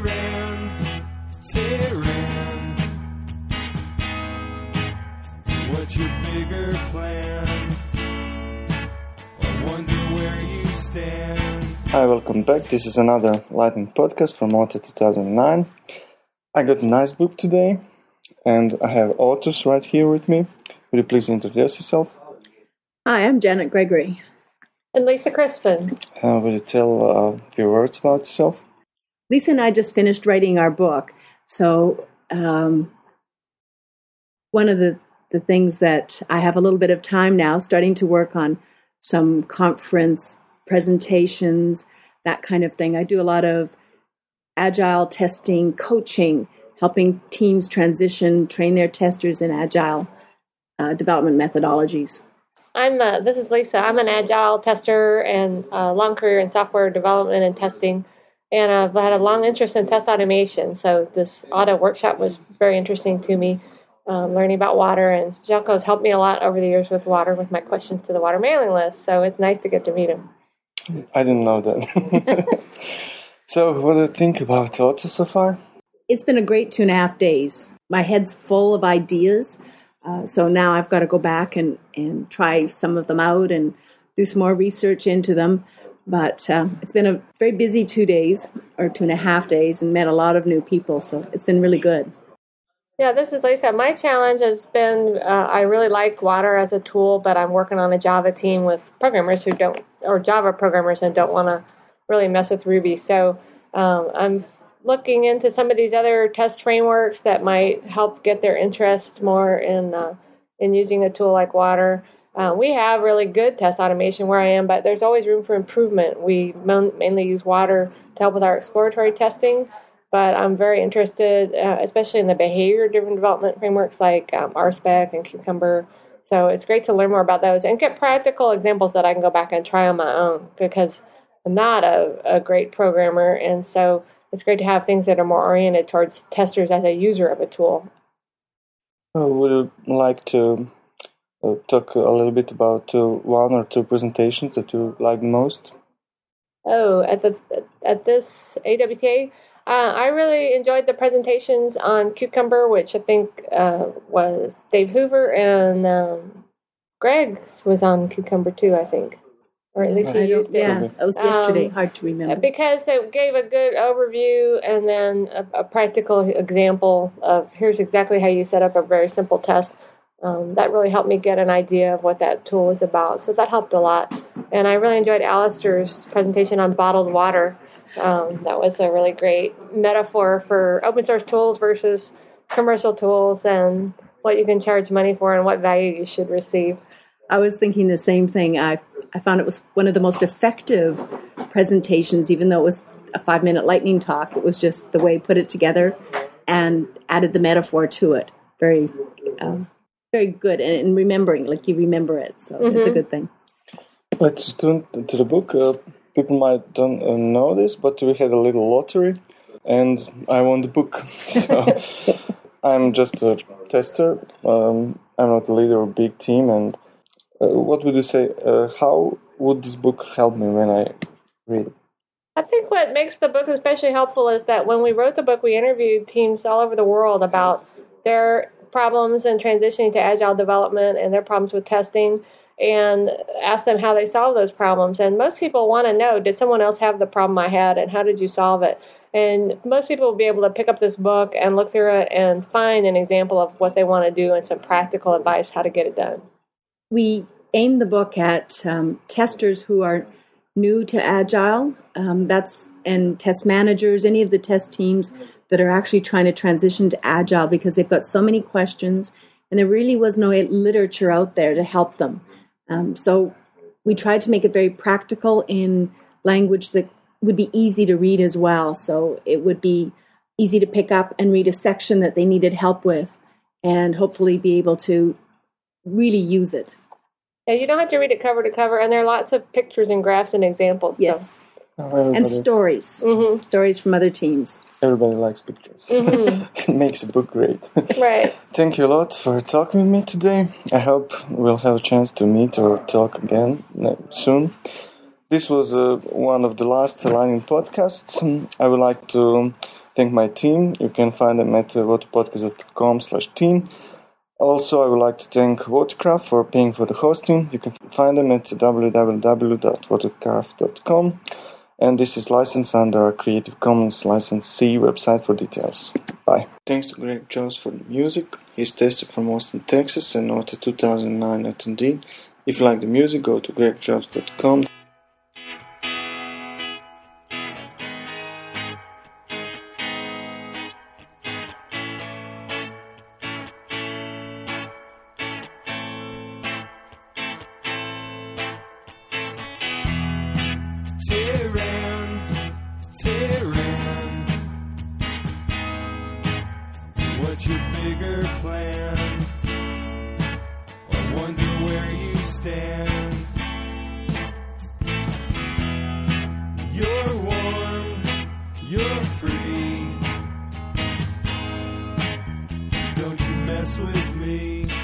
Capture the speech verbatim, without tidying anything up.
Tehran, Tehran. What's your bigger plan? I wonder where you stand. Hi, welcome back. This is another Lightning podcast from Malta two thousand nine. I got a nice book today, and I have authors right here with me. Would you please introduce yourself? Hi, I'm Janet Gregory. And Lisa Crispin. Uh, will you tell uh, a few words about yourself? Lisa and I just finished writing our book. So um, one of the, the things that I have a little bit of time now, starting to work on some conference presentations, that kind of thing. I do a lot of agile testing, coaching, helping teams transition, train their testers in agile uh, development methodologies. I'm. Uh, this is Lisa. I'm an agile tester and uh, long career in software development and testing, and I've had a long interest in test automation. So this auto workshop was very interesting to me, um, learning about water. And Jelko's helped me a lot over the years with water, with my questions to the water mailing list. So it's nice to get to meet him. I didn't know that. So what do you think about auto so far? It's been a great two and a half days. My head's full of ideas. Uh, so now I've got to go back and, and try some of them out and do some more research into them. But uh, it's been a very busy two days or two and a half days and met a lot of new people. So it's been really good. Yeah, this is Lisa. My challenge has been, uh, I really like water as a tool, but I'm working on a Java team with programmers who don't, or Java programmers and don't want to really mess with Ruby. So um, I'm looking into some of these other test frameworks that might help get their interest more in uh, in using a tool like water. Uh, we have really good test automation where I am, but there's always room for improvement. We mon- mainly use water to help with our exploratory testing, but I'm very interested, uh, especially in the behavior-driven development frameworks like um, R spec and Cucumber. So it's great to learn more about those and get practical examples that I can go back and try on my own, because I'm not a, a great programmer, and so it's great to have things that are more oriented towards testers as a user of a tool. Uh, would you like to uh, talk a little bit about uh, one or two presentations that you like most? Oh, at the at this A W T A, uh, I really enjoyed the presentations on Cucumber, which I think uh, was Dave Hoover, and um, Greg was on Cucumber too, I think. Or at least he used it. Yeah, that was yesterday. Um, Hard to remember. Because it gave a good overview and then a, a practical example of here's exactly how you set up a very simple test. Um, that really helped me get an idea of what that tool was about. So that helped a lot. And I really enjoyed Alistair's presentation on bottled water. Um, that was a really great metaphor for open source tools versus commercial tools and what you can charge money for and what value you should receive. I was thinking the same thing. I I found it was one of the most effective presentations, even though it was a five-minute lightning talk. It was just the way he put it together and added the metaphor to it. Very, um, very good. And, and remembering, like you remember it. So mm-hmm. It's a good thing. Let's return to the book. Uh, people might don't uh, know this, but we had a little lottery, and I won the book. So I'm just a tester. Um, I'm not a leader of a big team, and Uh, what would you say? Uh, how would this book help me when I read it? I think what makes the book especially helpful is that when we wrote the book, we interviewed teams all over the world about their problems in transitioning to agile development and their problems with testing, and asked them how they solve those problems. And most people want to know, did someone else have the problem I had, and how did you solve it? And most people will be able to pick up this book and look through it and find an example of what they want to do and some practical advice how to get it done. We aim the book at um, testers who are new to Agile. Um, that's and test managers, any of the test teams that are actually trying to transition to Agile because they've got so many questions, and there really was no literature out there to help them. Um, so we tried to make it very practical in language that would be easy to read as well. So it would be easy to pick up and read a section that they needed help with, and hopefully be able to really use it. Yeah, you don't have to read it cover to cover, and there are lots of pictures and graphs and examples. Yes. So. Oh, and stories. Mm-hmm. Stories from other teams. Everybody likes pictures. Mm-hmm. It makes a book great. Right. Thank you a lot for talking with me today. I hope we'll have a chance to meet or talk again soon. This was uh, one of the last Lightning podcasts. I would like to thank my team. You can find them at uh, waterpodcast dot com slash team. Also, I would like to thank Watercraft for paying for the hosting. You can find them at w w w dot watercraft dot com. And this is licensed under a Creative Commons License C website for details. Bye. Thanks to Greg Jobs for the music. He's tester from Austin, Texas, and not a two thousand nine attendee. If you like the music, go to greg jobs dot com. Tehran, Tehran, what's your bigger plan? I wonder where you stand. You're warm, you're free. Don't you mess with me.